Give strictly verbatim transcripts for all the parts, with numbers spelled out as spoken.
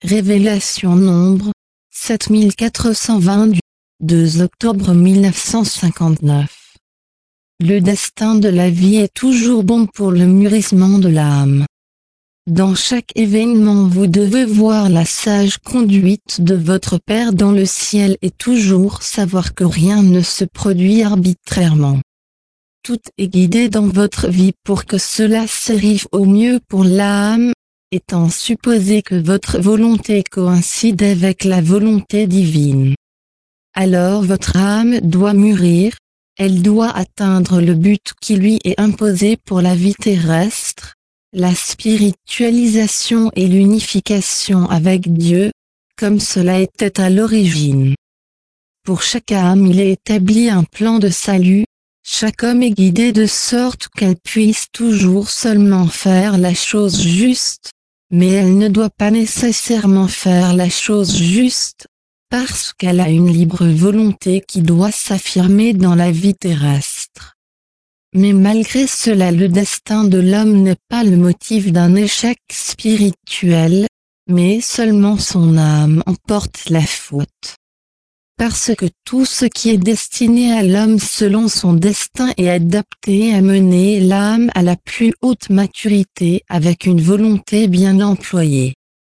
Révélation Nombre, sept mille quatre cent vingt du deux octobre mille neuf cent cinquante-neuf. Le destin de la vie est toujours bon pour le mûrissement de l'âme. Dans chaque événement vous devez voir la sage conduite de votre Père dans le ciel et toujours savoir que rien ne se produit arbitrairement. Tout est guidé dans votre vie pour que cela s'arrive au mieux pour l'âme, étant supposé que votre volonté coïncide avec la volonté divine. Alors votre âme doit mûrir, elle doit atteindre le but qui lui est imposé pour la vie terrestre, la spiritualisation et l'unification avec Dieu, comme cela était à l'origine. Pour chaque âme il est établi un plan de salut, chaque homme est guidé de sorte qu'elle puisse toujours seulement faire la chose juste, mais elle ne doit pas nécessairement faire la chose juste, parce qu'elle a une libre volonté qui doit s'affirmer dans la vie terrestre. Mais malgré cela le destin de l'homme n'est pas le motif d'un échec spirituel, mais seulement son âme emporte la faute. Parce que tout ce qui est destiné à l'homme selon son destin est adapté à mener l'âme à la plus haute maturité avec une volonté bien employée.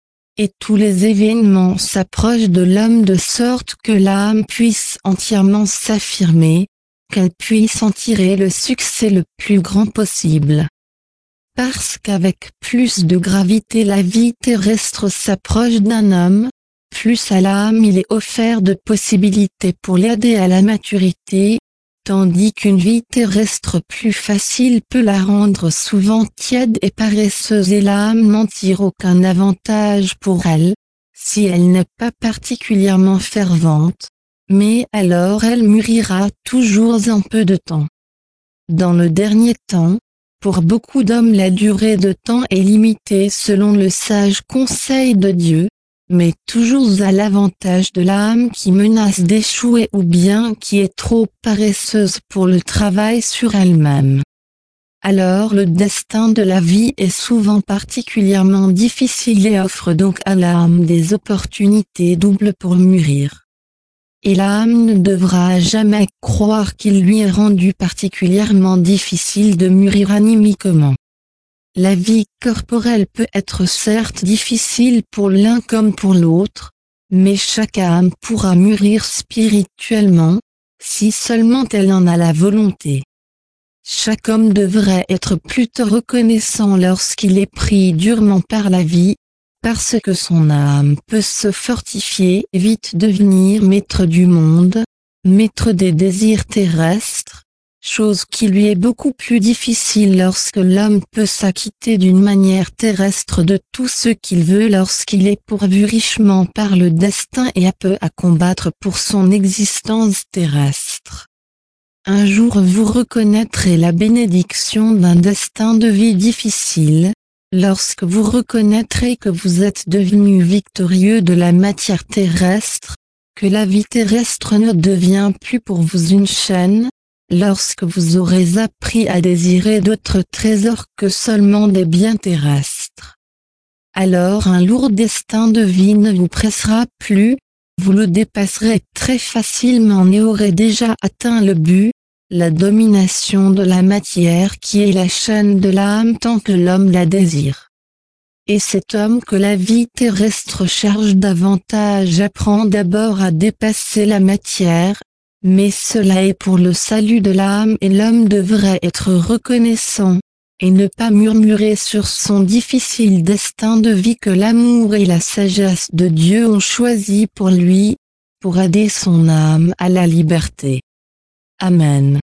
Et tous les événements s'approchent de l'homme de sorte que l'âme puisse entièrement s'affirmer, qu'elle puisse en tirer le succès le plus grand possible. Parce qu'avec plus de gravité la vie terrestre s'approche d'un homme, plus à l'âme il est offert de possibilités pour l'aider à la maturité, tandis qu'une vie terrestre plus facile peut la rendre souvent tiède et paresseuse et l'âme n'en tire aucun avantage pour elle, si elle n'est pas particulièrement fervente, mais alors elle mûrira toujours en peu de temps. Dans le dernier temps, pour beaucoup d'hommes la durée de temps est limitée selon le sage conseil de Dieu, mais toujours à l'avantage de l'âme qui menace d'échouer ou bien qui est trop paresseuse pour le travail sur elle-même. Alors le destin de la vie est souvent particulièrement difficile et offre donc à l'âme des opportunités doubles pour mûrir. Et l'âme ne devra jamais croire qu'il lui est rendu particulièrement difficile de mûrir animiquement. La vie corporelle peut être certes difficile pour l'un comme pour l'autre, mais chaque âme pourra mûrir spirituellement, si seulement elle en a la volonté. Chaque homme devrait être plutôt reconnaissant lorsqu'il est pris durement par la vie, parce que son âme peut se fortifier et vite devenir maître du monde, maître des désirs terrestres, chose qui lui est beaucoup plus difficile lorsque l'homme peut s'acquitter d'une manière terrestre de tout ce qu'il veut lorsqu'il est pourvu richement par le destin et a peu à combattre pour son existence terrestre. Un jour vous reconnaîtrez la bénédiction d'un destin de vie difficile, lorsque vous reconnaîtrez que vous êtes devenu victorieux de la matière terrestre, que la vie terrestre ne devient plus pour vous une chaîne, lorsque vous aurez appris à désirer d'autres trésors que seulement des biens terrestres. Alors un lourd destin de vie ne vous pressera plus, vous le dépasserez très facilement et aurez déjà atteint le but, la domination de la matière qui est la chaîne de l'âme tant que l'homme la désire. Et cet homme que la vie terrestre cherche davantage apprend d'abord à dépasser la matière, mais cela est pour le salut de l'âme et l'homme devrait être reconnaissant, et ne pas murmurer sur son difficile destin de vie que l'amour et la sagesse de Dieu ont choisi pour lui, pour aider son âme à la liberté. Amen.